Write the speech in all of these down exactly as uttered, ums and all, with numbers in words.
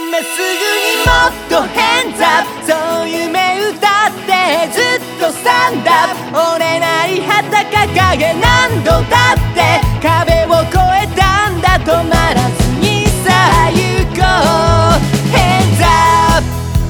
今すぐにもっとヘンズアップ、そう夢歌ってずっとスタンダップ、折れない旗掲げ何度だって壁を越えたんだ、止まらずにさあ行こうヘンズアッ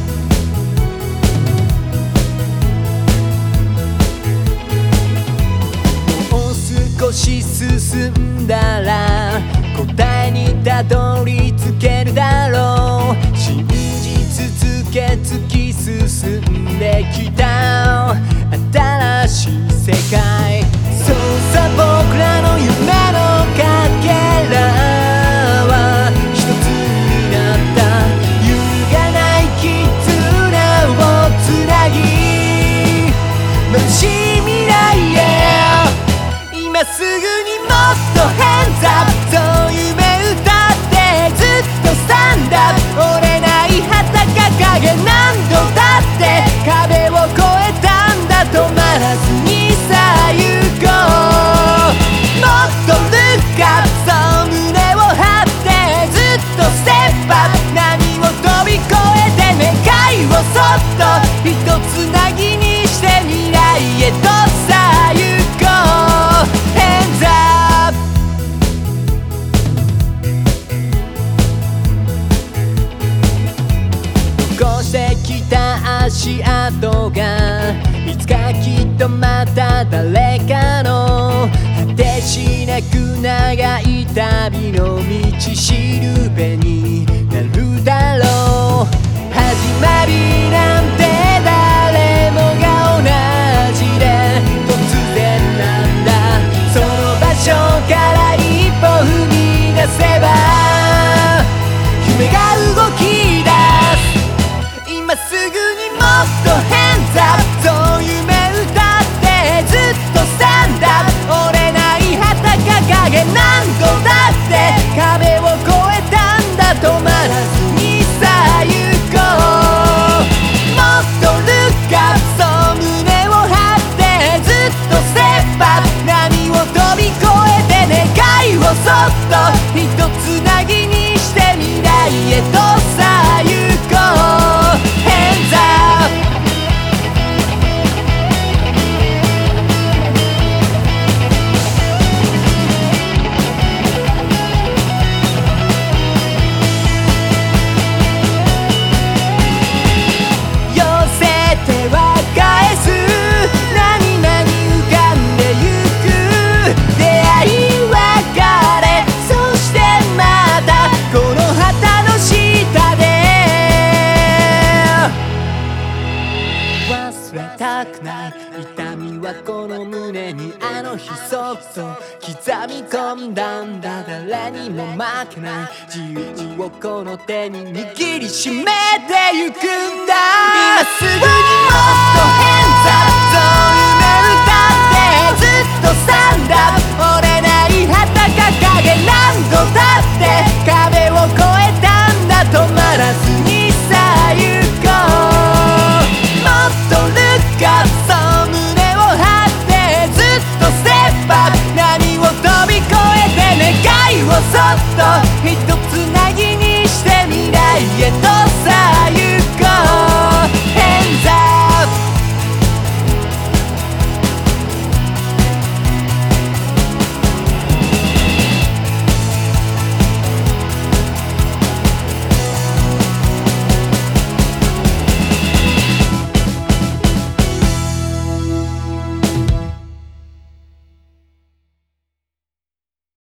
プ。もう少し進んだら答えにたどり着けるだろう、信じ続け突き進んできた新しい世界、そうさ僕らの夢のかけらは一つになった、揺るがない絆をつなぎ眩しい未来へ、今すぐにもっとヘンズアップ、そう夢歌ってずっとスタンダップ、折れない旗掲げ何度だって壁を越えたんだ、止まらずにさあ行こう、もっとルックアップ、そう胸を張ってずっとステップアップ、波を飛び越えて願いをそっと一つなぎにして未来へとさあ行こうヘンズアップ。残してきた足跡がいつかきっとまた誰かの果てしなく長い旅の道しるべになるだろう、始まりなんて誰もが同じで突然なんだ、その場所から一歩踏み出せば夢が動き出す、今すぐにもっとヘンズアップ、そう夢歌ってずっとスタンダップ、折れない旗掲げ何度だって壁を越えたんだ、止まらずにさあ行こう、もっとルックアップ、そう胸を張ってずっとステップアップ、波を飛び越えて願いをそっと一つなぎにして未来へとさあ行こうヘンズアップ。寄せては返す、何々浮かんでゆく、出会い別れ、そしてまたこの旗の下で忘れたくない痛みはこの胸にあの日そっと刻み込んだんだ、誰にも負けない自由をこの手に握りしめてゆくんだ、今すぐにもっとヘンズアップ、そう夢歌ってずっとスタンダップ、折れない旗掲げ何度だって